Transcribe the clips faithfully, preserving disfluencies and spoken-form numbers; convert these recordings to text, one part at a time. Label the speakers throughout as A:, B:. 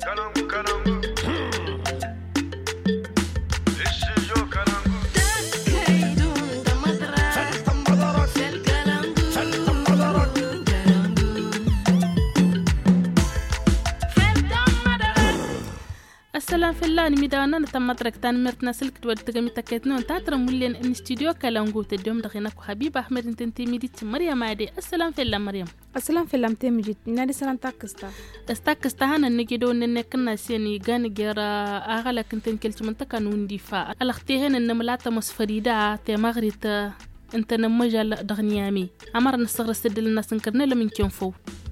A: السلام في الله نميدانا نتمترك تان مرتنا سلك دول تجمي تكتنا نتاتر مولين إن استوديو كلامو تدوم دخينك حبيب أحمد انتنتي ميديت مريم عادي السلام في الله مريم
B: السلام في الله متمجد نادي سلام تاكستا
A: استاكستا هنا نجدو ننكنا سيني غاني جرا أغلى كنتن كلش منطقة نونديفا الاختيهن إن ملاتا مسفريدا تمغريتا انت نمجال دغنيامي عمر نستغرس سدل الناس نكرنا لمن كينفو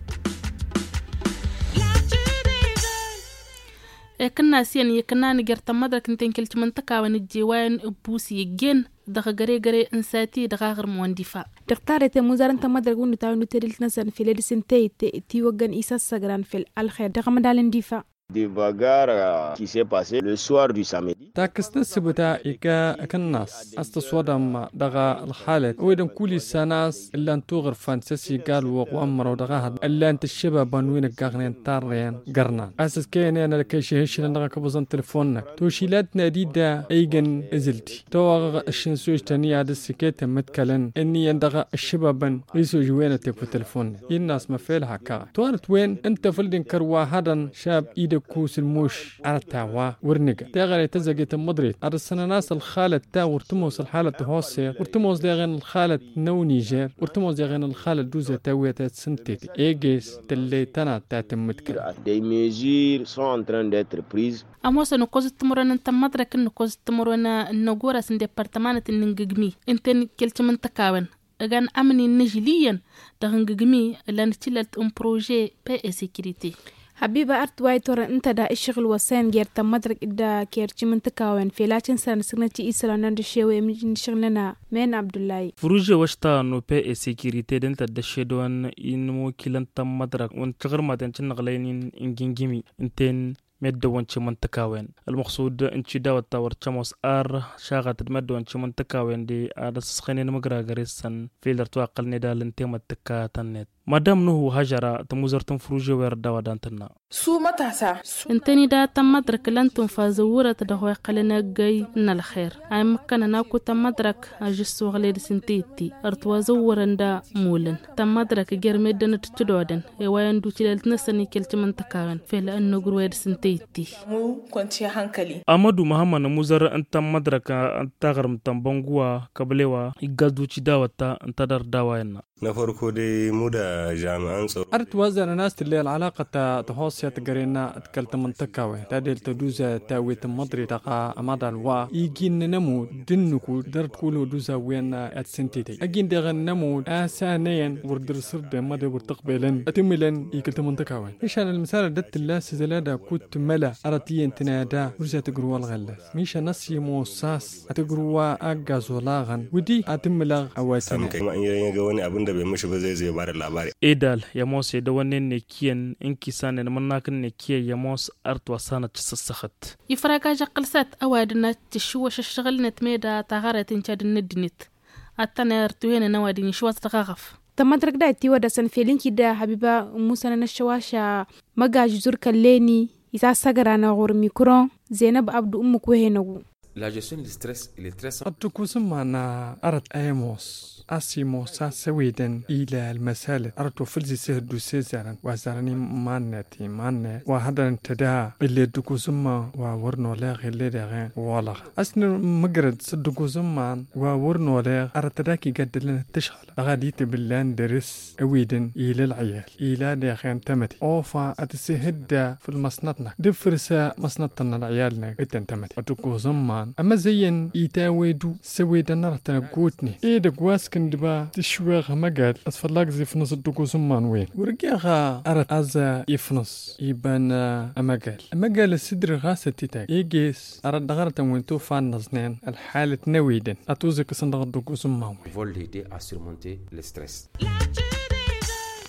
A: كنا سين يكنا نجرت مدرك نتين كلت منطقة ونجيوان بوسي جن دغ جري جري إنساتي دغ غير موندفا
B: تختارت مزارن تمدرك ونتاو نتريل نسن في ليد سنتي تي وجن إيساس سجران في الخير دغ مدالن دفا
C: des bagarres qui s'est passé le soir du samedi.
D: تاكست السبتا إيكا كناس أستصودم دغا الحالة ويدم كل سناس إلا أن توغر فانسسي قال وأمرو دغاها إلا أنت الشباب بانوين قاغنين تارين قرنان أساس كيني أنا لكي شهيش لنغا كبوزن تلفونك توشيلات ناديدا أيغن إزلتي توغ الشنسوش تانية هذا السكيت متكلن إني يندغا الشبابا ريسو جوينة تيبو تلفون الناس ما فيلها كا توارت وين أنت فلدين كروا هذا شاب إيدا كوس الموش على التاوا ورنقة تاغري تزقيت المدريد على السنة ناس الخالة تا ورتموس الحالة هوسير ورتموس داغن الخالة نو نيجر ورتموس داغن الخالة دوزة تاوية سنتيتي إيجيس تلي تنا تاتم متكلم
C: Des mesures sont en train d'être prises.
A: أموس نقوز التمرن أنت مدرك نقوز التمرن النجورة سن ديبارتمانة النجمي أنت كلت من تكاون أجان أمني نجليا دغنجمي لأن تلت أم بروجي بي سيكوريتي
B: حبيبة أرت وايتور أنت دا الشغل وسان غير تمدرك إدا كيرتي من تكاون في لاتن سنة سنتي إسلا نندشيوي من شغلنا من عبد الله
E: فروجي وشتا نو بي سيكوريتي دنت دشيدوان إنمو كيلان تمدرك ونتغر ما تنشن غلين إنجنجمي انتين مدة وانش منتكاوين المقصود انش داوة تاور تشاموس ار شاغت مدة وانش منتكاوين دي ادس خينين مقرا غريسان فيلر تواقل ندال انتي متكا تنت مادام نوهو هجرة تموزرتن فروجي وير داوة دانتنا
F: سو متاسا
A: انتني دا تمدرك لانتم فازورة تدهوي قلنا جاي ان الخير اي مكان ناكو تمدرك اجسو غليد سنتيتي ارتوا زورن دا مولن تمدرك جير ميدن تتدودن ايوان دو تلالت نساني كلت منتكاوين فيلا انو قرويد سنتيتي
F: مو كنتي هنكلي
E: امادو محمد نموزر انت مدرك انت غرم تنبنغوا كبليوا يقادو تي داوة انت دار داوة
G: na farko dai mu da jami'an tsaro
D: أرت وزن الناس اللي العلاقة تهوسيا تقرينا تكلت منطقة تادل تدوزا تاوي تمضري تقا أمادا الوا يجين نمو دنكو در تقولوا دوزا وين أتسنتيتي أجين دغن نمو آسانيا وردر سرد مدى ورتقبلن أتملن يكلت منطقة وين مشان المثال دت الله سزلادا كنت ملا أرتين تنادا دوزا تقروا الغلس مش نسي موساس أتقروا أجازولاغن ودي أتملغ أواتنا
G: كما إن يجوني أبن da bai mishi ba zai zai bada labari.
E: Edal ya mos da wannan ne kiyan in kisane na mannakan ne kiyan ya mos artwa sana tsasakhat.
A: يفرق جقلسات أوادنا تشوش الشغل نتميدا تغارة تنشاد الندنت أتنا ارتوين نوادين شواز تغاغف
B: تمدرك دا تي ودا سن فيلين كده حبيبة موسى نشواشا مجا جزور كليني إذا سجرنا غور ميكرون زينب عبد أمك وهنو.
H: La gestion du stress il est très simple.
D: أتوكوسم معنا أرد أيموس أسيمو ساسويدن إلى المسالة أردو فلزي سهدو سيزارن وزارني مانتي مان وهذا انتدا اللي دوكوزما وورنو لاغ اللي داغين والله أسن مقرد صدقوزمان وورنو لاغ أردتاكي قد لنا تشغل غاديت باللان درس أويدن إلى العيال إلى داغين تمتي أوفا أتسهد في المصنطنا دفرسا مصنطنا العيالنا قدن تمتي أتوكوزمان أما زين إيتاويدو سويدن نرتنا قوتني إيه دقواس كندبا تشويغ مقال أصفلاق زي فنص الدقو زمان وين ورقاها أرد أزا يفنص يبان أمقال أمقال السدر غاسة تيتاك إيجيس أرد غارة وينتو فان نزنين الحالة نويدن أتوزي كسندغ الدقو زمان وين
H: Vont l'aider à surmonter le stress.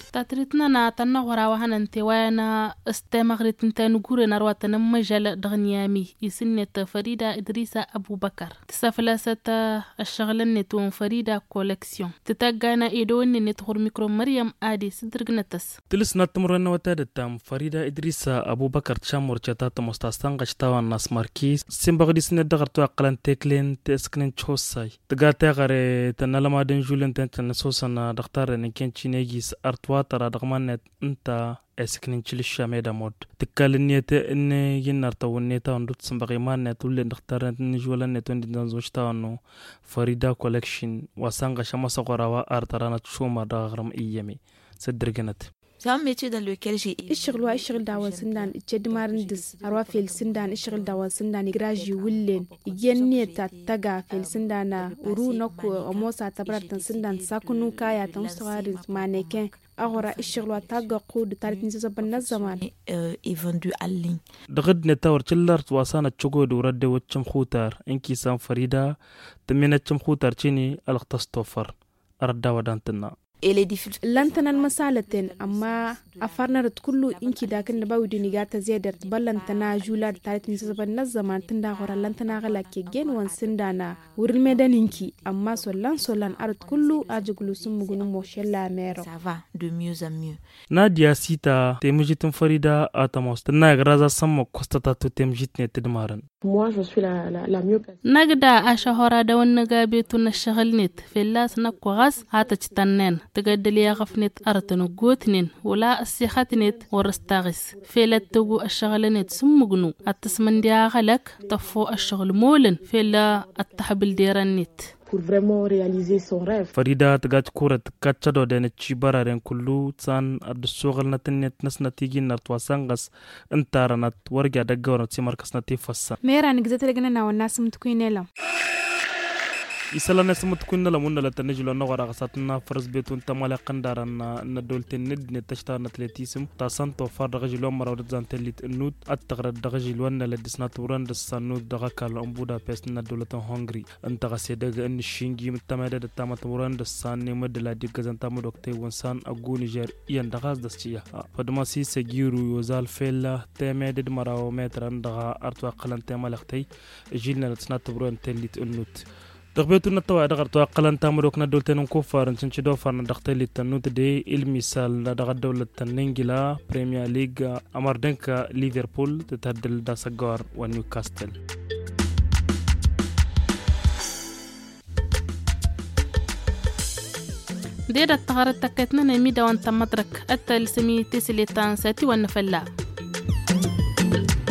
A: تاتريتنا نا تنغورا وهنا انتوانا استمغرت انت نقول نرواتنا مجال دغنيامي يسنة فريدة إدريسة أبو بكر تسافلاسة الشغل نتون فريدة كولكسيون تتاقانا إيدون نتغر ميكرو مريم آدي سدرقنتس
E: تلس نتمرنا وتادتام فريدة إدريسة أبو بكر تشامور جتات مستاستان قشتاوان ناس ماركيس سيمبغدي سنة دغرتو أقلان تيكلين تسكنين تشوساي تقاتا غاري تنالما دنجولين تنسوسنا دختار نكين تشينيجيس أرتوات ترى دغمانت انت اسكنين تشلشا ميدا مود تكالنيت ان ينرتو نيتا ندوت سمبغيمان نتول نختار نجولا نتون دنزوشتاونو فريدا كولكشن وسانغا شما صغراوا ارترانا تشوما دغرم ايامي سدرجنت
I: C'est un métier dans lequel j'ai
B: الشغل والشغل داوا سندان اتشد مارندس أروافي السندان الشغل داوا سندان إجراجي ولين يجني تتجا في السندان ورو نكو أموسا تبرد سندان ساكنو كايا تمسوارز مانيكين أغرى الشغل وتاجا قود تاريخ نسبة بالنزمان
I: يفندو علين
E: دغد نتاور تشلرت واسانا تشوغود ورد وتشم خوتار إنكي سام فريدة تمينة تشم خوتار تشيني الختستوفر أردا ودانتنا
B: لانتنا المسالتين أما أفرنا كله إنكي داكن نباوي دنيجات زيادة بلانتنا جولار تاريخ نسبة بالنزمان تندا غرا لانتنا غلاكي جين وانسندانا ورميدان إنكي أما سولان سولان أرد كله أجقلو سمغنو موشيلا ميرو
I: Ça va de mieux en mieux.
E: ناديا سيتا تمجيت فريدة آتموس تنا غرازا سمو كوستاتاتو تمجيت نتدمارن
F: Moi, je suis la, la, la mieux placée.
A: نقدا أشهر دون نقابيتون الشغل نت في اللاس نكو غاس هاتا تتنين تقدل يا غفنت أرتنو قوتنين ولا السيخات نت ورستاغس في لا تقو الشغل نت سمغنو التسمن ديا غلق تفو الشغل مولن في لا التحبل ديران نت
F: Pour vraiment réaliser son rêve.
E: فريدة تقات كورة تكاتشادو دين تشيبارا رين كلو تسان الدسوغل نتنت نسنا تيجي نرتواسانغس انتارنت ورقا دقورة تيماركس نتيفاسا
B: ميرا نقزت لقنا والناس متكوينيلا
E: isala na samut kunna la munna la tanjilo na wara gasatna fars betun tamala qandarana na dolten nid ne tashta na atletism ta santo far rajilo marawd zantelit nut at-taghrad rajilo na la disna turan dasanud daga kala umbuda pes na dolatan hungry anta gaseda an shingi mutamada da tamat turan dasanne madla digazan tamu dokte wansan agu niger yan dagas dasciya fadma si segiru yozal fella temede maraw metran daga artwa qalan tamalaqtay jilna latna turan telit nut تغبيتنا التوا دغر توا قلن تامروك ندول تنون كوفار نشنش دوفار ندختلي التنوت دي المثال دغر دولة تنينجلا بريمير ليغ أماردنكا ليفربول تتهدل داساغار ونيوكاستل
A: دير التغار التكتنا نميدا وانت مدرك أتا لسمي تسلي تانساتي ونفلا